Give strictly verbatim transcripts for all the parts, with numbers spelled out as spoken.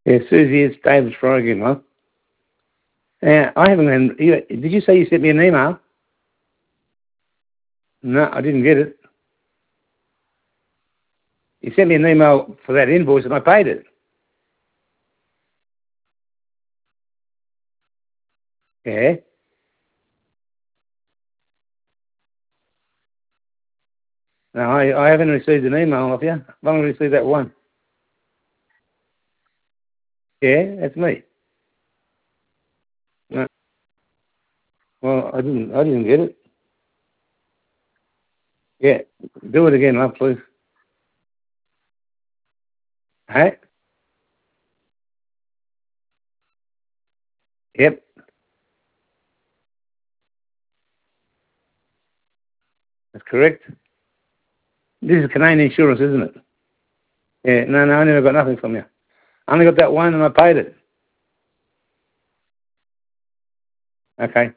Yeah, Susie, it's David Fry again, huh? Yeah, I haven't been, you, did you say you sent me an email? No, I didn't get it. You sent me an email for that invoice and I paid it. Yeah? No, I, I haven't received an email off you. I've only received that one. Yeah, that's me. No, well, I didn't, I didn't get it. Yeah, do it again, love, please. Hey? Yep, that's correct. This is Canadian Insurance, isn't it? Yeah, no, no, I never got nothing from you. I only got that one and I paid it. Okay.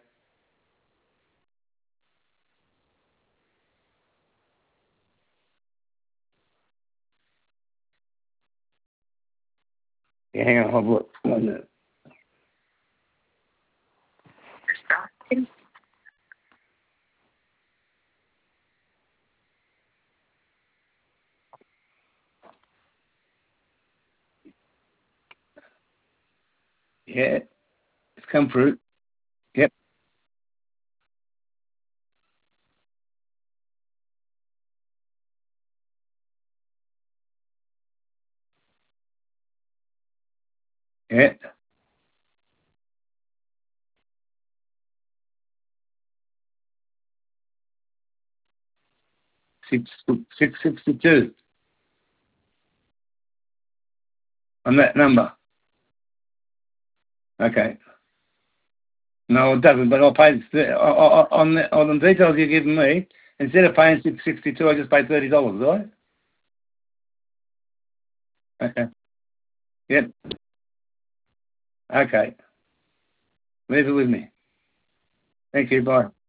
Yeah, hang on, hold on. One minute. Yeah, it's come through. Yep. Yeah. Six six sixty two on that number. Okay. No, it doesn't. But I'll pay on the on the details you're giving me. Instead of paying six sixty two, I just pay thirty dollars. Right? Okay. Yep. Okay. Leave it with me. Thank you. Bye.